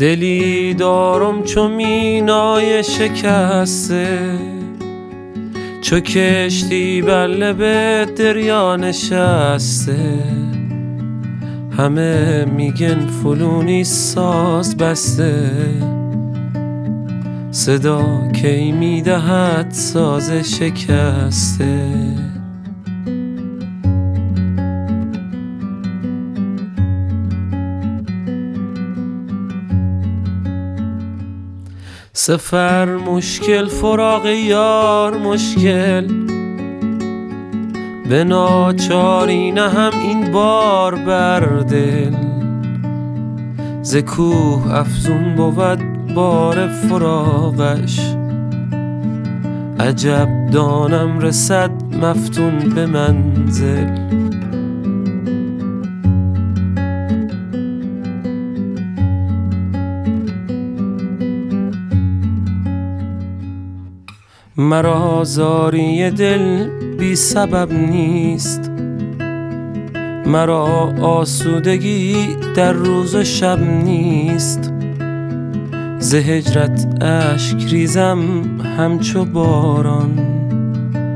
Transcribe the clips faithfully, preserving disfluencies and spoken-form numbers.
دلی دارم چو مینای شکسته، چو کشتی بر لب دریا نشسته. همه میگن فلونی ساز بسته، صدا کی میدهد ساز شکسته. سفر مشکل، فراق یار مشکل، به ناچاری نهم این بار بر دل. ز کوه افزون بود بار فراقش، عجب دانم رسد مفتون به منزل. مرا زاری دل بی سبب نیست، مرا آسودگی در روز و شب نیست. ز هجرت اشک ریزم همچو باران،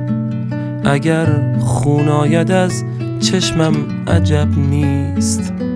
اگر خون آید از چشمم عجب نیست.